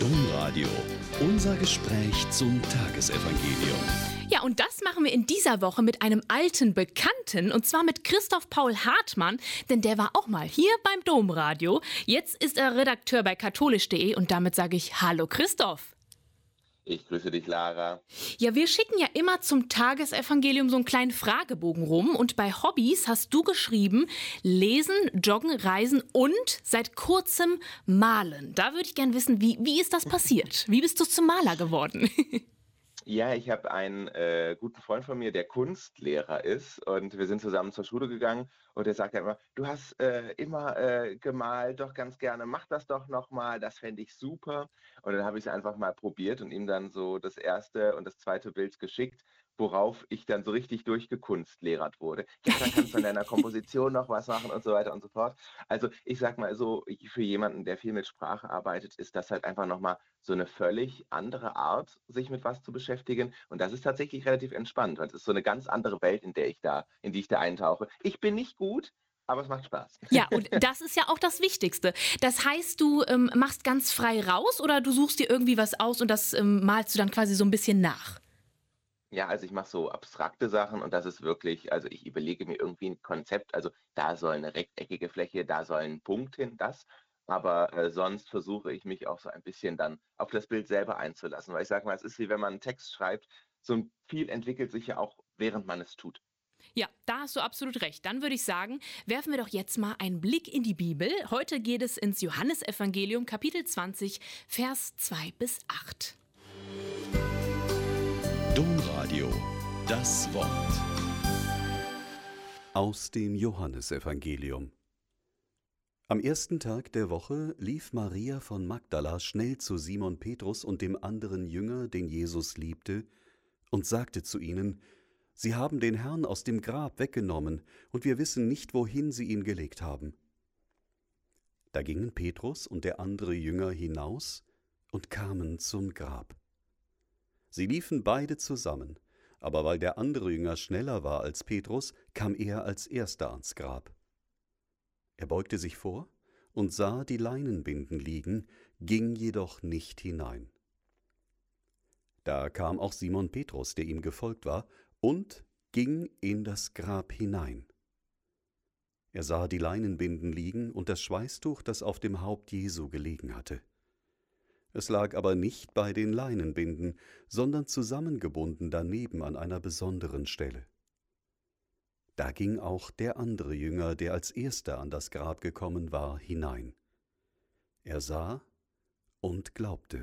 Domradio. Unser Gespräch zum Tagesevangelium. Ja, und das machen wir in dieser Woche mit einem alten Bekannten, und zwar mit Christoph Paul Hartmann, denn der war auch mal hier beim Domradio. Jetzt ist er Redakteur bei katholisch.de und damit sage ich Hallo Christoph. Ich grüße dich, Lara. Ja, wir schicken ja immer zum Tagesevangelium so einen kleinen Fragebogen rum, und bei Hobbys hast du geschrieben, lesen, joggen, reisen und seit kurzem malen. Da würde ich gern wissen, wie ist das passiert? Wie bist du zum Maler geworden? Ja, ich habe einen guten Freund von mir, der Kunstlehrer ist, und wir sind zusammen zur Schule gegangen, und er sagt ja immer, du hast immer gemalt, doch ganz gerne, mach das doch nochmal, das fände ich super. Und dann habe ich es einfach mal probiert und ihm dann so das erste und das zweite Bild geschickt, worauf ich dann so richtig durchgekunstlehrert wurde. Ja, dann kannst du in deiner Komposition noch was machen und so weiter und so fort. Also ich sag mal so, für jemanden, der viel mit Sprache arbeitet, ist das halt einfach nochmal so eine völlig andere Art, sich mit was zu beschäftigen. Und das ist tatsächlich relativ entspannt, weil es ist so eine ganz andere Welt, in die ich da eintauche. Ich bin nicht gut, aber es macht Spaß. Ja, und das ist ja auch das Wichtigste. Das heißt, du machst ganz frei raus oder du suchst dir irgendwie was aus und das malst du dann quasi so ein bisschen nach? Ja, also ich mache so abstrakte Sachen, und das ist wirklich, also ich überlege mir irgendwie ein Konzept, also da soll eine rechteckige Fläche, da soll ein Punkt hin, das. Aber sonst versuche ich mich auch so ein bisschen dann auf das Bild selber einzulassen, weil ich sage mal, es ist wie wenn man einen Text schreibt, so ein viel entwickelt sich ja auch, während man es tut. Ja, da hast du absolut recht. Dann würde ich sagen, werfen wir doch jetzt mal einen Blick in die Bibel. Heute geht es ins Johannesevangelium, Kapitel 20, Vers 2 bis 8. Domradio. Das Wort. Aus dem Johannesevangelium. Am ersten Tag der Woche lief Maria von Magdala schnell zu Simon Petrus und dem anderen Jünger, den Jesus liebte, und sagte zu ihnen: Sie haben den Herrn aus dem Grab weggenommen, und wir wissen nicht, wohin sie ihn gelegt haben. Da gingen Petrus und der andere Jünger hinaus und kamen zum Grab. Sie liefen beide zusammen, aber weil der andere Jünger schneller war als Petrus, kam er als erster ans Grab. Er beugte sich vor und sah die Leinenbinden liegen, ging jedoch nicht hinein. Da kam auch Simon Petrus, der ihm gefolgt war, und ging in das Grab hinein. Er sah die Leinenbinden liegen und das Schweißtuch, das auf dem Haupt Jesu gelegen hatte. Es lag aber nicht bei den Leinenbinden, sondern zusammengebunden daneben an einer besonderen Stelle. Da ging auch der andere Jünger, der als erster an das Grab gekommen war, hinein. Er sah und glaubte.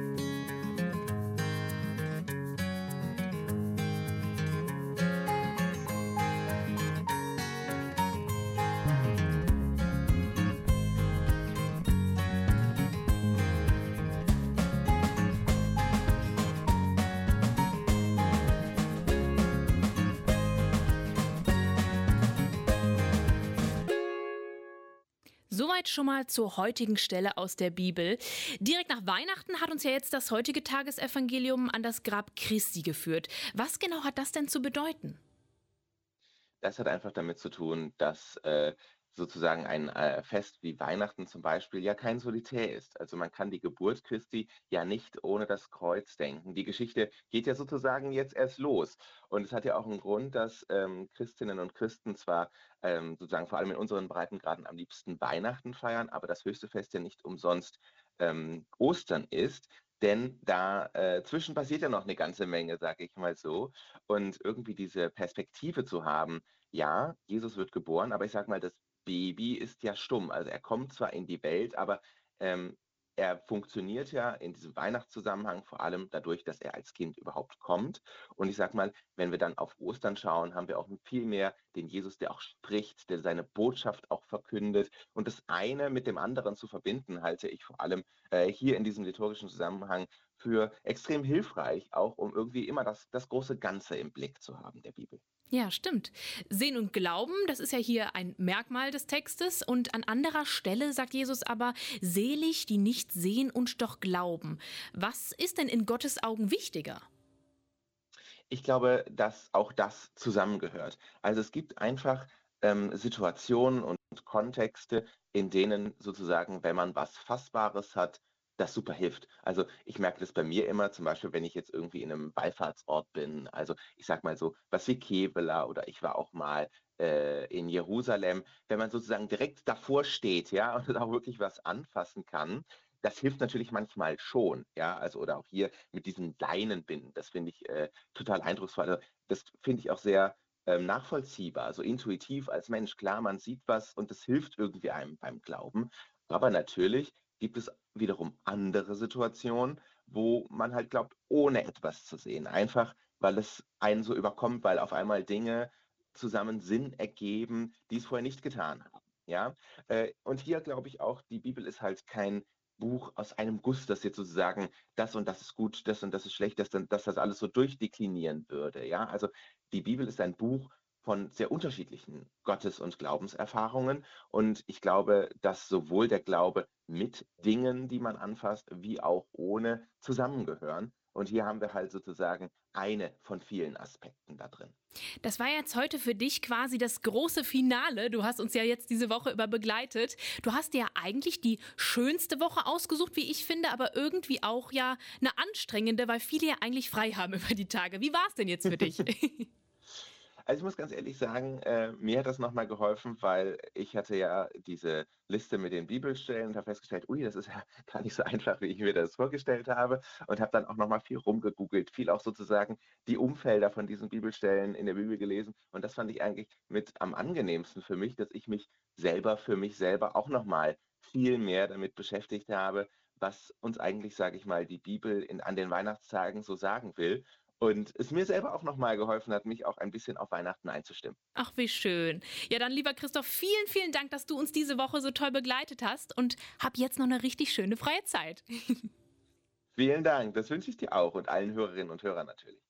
Soweit schon mal zur heutigen Stelle aus der Bibel. Direkt nach Weihnachten hat uns ja jetzt das heutige Tagesevangelium an das Grab Christi geführt. Was genau hat das denn zu bedeuten? Das hat einfach damit zu tun, dass sozusagen ein Fest wie Weihnachten zum Beispiel ja kein Solitär ist. Also man kann die Geburt Christi ja nicht ohne das Kreuz denken. Die Geschichte geht ja sozusagen jetzt erst los. Und es hat ja auch einen Grund, dass Christinnen und Christen zwar sozusagen vor allem in unseren Breitengraden am liebsten Weihnachten feiern, aber das höchste Fest ja nicht umsonst Ostern ist. Denn dazwischen passiert ja noch eine ganze Menge, sage ich mal so. Und irgendwie diese Perspektive zu haben, ja, Jesus wird geboren, aber ich sage mal, das Baby ist ja stumm. Also er kommt zwar in die Welt, aber ähm, er funktioniert ja in diesem Weihnachtszusammenhang vor allem dadurch, dass er als Kind überhaupt kommt. Und ich sage mal, wenn wir dann auf Ostern schauen, haben wir auch viel mehr den Jesus, der auch spricht, der seine Botschaft auch verkündet. Und das eine mit dem anderen zu verbinden, halte ich vor allem hier in diesem liturgischen Zusammenhang für extrem hilfreich, auch um irgendwie immer das große Ganze im Blick zu haben der Bibel. Ja, stimmt. Sehen und Glauben, das ist ja hier ein Merkmal des Textes. Und an anderer Stelle sagt Jesus aber, selig, die nicht sehen und doch glauben. Was ist denn in Gottes Augen wichtiger? Ich glaube, dass auch das zusammengehört. Also es gibt einfach Situationen und Kontexte, in denen sozusagen, wenn man was Fassbares hat, das super hilft. Also, ich merke das bei mir immer, zum Beispiel, wenn ich jetzt irgendwie in einem Wallfahrtsort bin, also, ich sage mal so was wie Kevela oder ich war auch mal, in Jerusalem. Wenn man sozusagen direkt davor steht, ja, und auch wirklich was anfassen kann, das hilft natürlich manchmal schon, ja, also oder auch hier mit diesen Leinenbinden, das finde ich, total eindrucksvoll. Also, das finde ich auch sehr, nachvollziehbar, so intuitiv als Mensch. Klar, man sieht was und das hilft irgendwie einem beim Glauben. Aber natürlich gibt es wiederum andere Situationen, wo man halt glaubt, ohne etwas zu sehen. Einfach, weil es einen so überkommt, weil auf einmal Dinge zusammen Sinn ergeben, die es vorher nicht getan haben. Ja? Und hier glaube ich auch, die Bibel ist halt kein Buch aus einem Guss, das jetzt sozusagen das und das ist gut, das und das ist schlecht, dass das alles so durchdeklinieren würde. Ja? Also die Bibel ist ein Buch von sehr unterschiedlichen Gottes- und Glaubenserfahrungen. Und ich glaube, dass sowohl der Glaube mit Dingen, die man anfasst, wie auch ohne zusammengehören. Und hier haben wir halt sozusagen eine von vielen Aspekten da drin. Das war jetzt heute für dich quasi das große Finale. Du hast uns ja jetzt diese Woche über begleitet. Du hast dir ja eigentlich die schönste Woche ausgesucht, wie ich finde, aber irgendwie auch ja eine anstrengende, weil viele ja eigentlich frei haben über die Tage. Wie war es denn jetzt für dich? Also, ich muss ganz ehrlich sagen, mir hat das noch mal geholfen, weil ich hatte ja diese Liste mit den Bibelstellen und habe festgestellt: „Ui, das ist ja gar nicht so einfach, wie ich mir das vorgestellt habe“, und habe dann auch noch mal viel rumgegoogelt, viel auch sozusagen die Umfelder von diesen Bibelstellen in der Bibel gelesen. Und das fand ich eigentlich mit am angenehmsten für mich, dass ich mich selber für mich selber auch noch mal viel mehr damit beschäftigt habe, was uns eigentlich, sage ich mal, die Bibel an den Weihnachtstagen so sagen will. Und es mir selber auch noch mal geholfen hat, mich auch ein bisschen auf Weihnachten einzustimmen. Ach, wie schön. Ja, dann lieber Christoph, vielen, vielen Dank, dass du uns diese Woche so toll begleitet hast und hab jetzt noch eine richtig schöne freie Zeit. Vielen Dank, das wünsche ich dir auch und allen Hörerinnen und Hörern natürlich.